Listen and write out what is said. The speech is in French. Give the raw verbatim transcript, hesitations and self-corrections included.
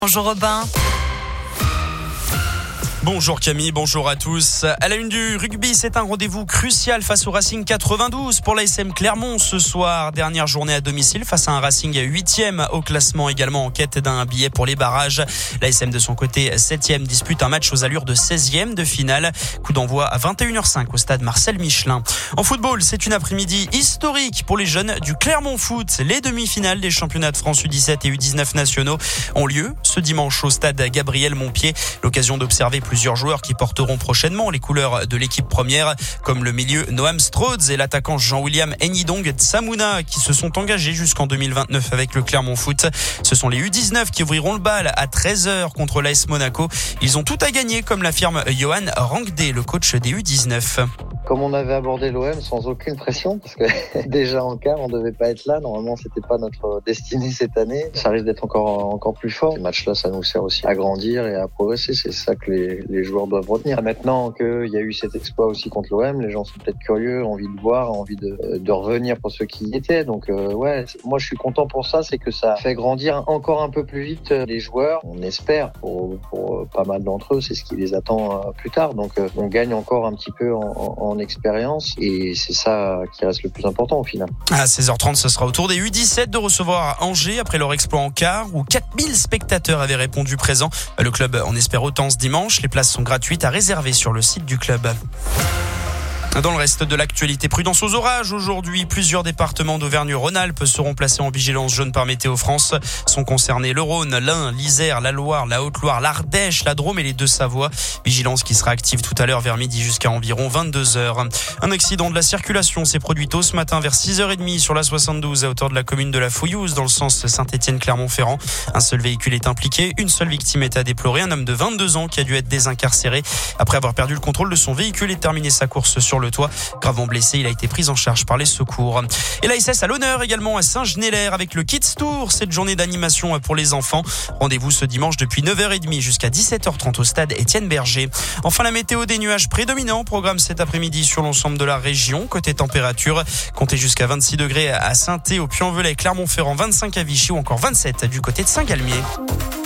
Bonjour Robin. Bonjour Camille, bonjour à tous. À la une du rugby, c'est un rendez-vous crucial face au Racing quatre-vingt-douze pour l'A S M Clermont ce soir. Dernière journée à domicile face à un Racing huitième au classement, également en quête d'un billet pour les barrages. L'A S M de son côté septième dispute un match aux allures de seizième de finale. Coup d'envoi à vingt et une heures cinq au stade Marcel Michelin. En football, c'est une après-midi historique pour les jeunes du Clermont Foot. Les demi-finales des championnats de France U dix-sept et U dix-neuf nationaux ont lieu ce dimanche au stade Gabriel Montpied. L'occasion d'observer plusieurs joueurs qui porteront prochainement les couleurs de l'équipe première, comme le milieu Noam Strodes et l'attaquant Jean-William Enidong Tsamouna, qui se sont engagés jusqu'en deux mille vingt-neuf avec le Clermont Foot. Ce sont les U dix-neuf qui ouvriront le bal à treize heures contre l'A S Monaco. Ils ont tout à gagner, comme l'affirme Johan Rangde, le coach des U dix-neuf. Comme on avait abordé l'O M sans aucune pression, parce que déjà en quart, on devait pas être là. Normalement, c'était pas notre destinée cette année. Ça risque d'être encore encore plus fort. Ces matchs-là, ça nous sert aussi à grandir et à progresser. C'est ça que les, les joueurs doivent retenir. Maintenant qu'il y a eu cet exploit aussi contre l'O M, les gens sont peut-être curieux, ont envie de voir, ont envie de, de revenir pour ceux qui y étaient. Donc euh, ouais, moi je suis content pour ça. C'est que ça fait grandir encore un peu plus vite les joueurs. On espère pour, pour pas mal d'entre eux, c'est ce qui les attend plus tard. Donc euh, on gagne encore un petit peu en, en, en expérience et c'est ça qui reste le plus important au final. À seize heures trente, ce sera au tour des U dix-sept de recevoir Angers après leur exploit en quart où quatre mille spectateurs avaient répondu présent. Le club en espère autant ce dimanche. Les places sont gratuites à réserver sur le site du club. Dans le reste de l'actualité, prudence aux orages. Aujourd'hui, plusieurs départements d'Auvergne-Rhône-Alpes seront placés en vigilance jaune par Météo France. Sont concernés le Rhône, l'Ain, l'Isère, la Loire, la Haute-Loire, l'Ardèche, la Drôme et les Deux-Savoies. Vigilance qui sera active tout à l'heure vers midi jusqu'à environ vingt-deux heures. Un accident de la circulation s'est produit tôt ce matin vers six heures trente sur la soixante-douze à hauteur de la commune de la Fouillouse dans le sens Saint-Étienne-Clermont-Ferrand. Un seul véhicule est impliqué. Une seule victime est à déplorer. Un homme de vingt-deux ans qui a dû être désincarcéré après avoir perdu le contrôle de son véhicule et terminé sa course sur le toit. Gravement blessé, il a été pris en charge par les secours. Et l'A S S à l'honneur également à Saint-Genélaire avec le Kids Tour, cette journée d'animation pour les enfants. Rendez-vous ce dimanche depuis neuf heures trente jusqu'à dix-sept heures trente au stade Étienne Berger. Enfin, la météo, des nuages prédominants. Programme cet après-midi sur l'ensemble de la région. Côté température, comptez jusqu'à vingt-six degrés à Saint-Thé, au Puy-en-Velay, Clermont-Ferrand, vingt-cinq à Vichy ou encore vingt-sept du côté de Saint-Galmier.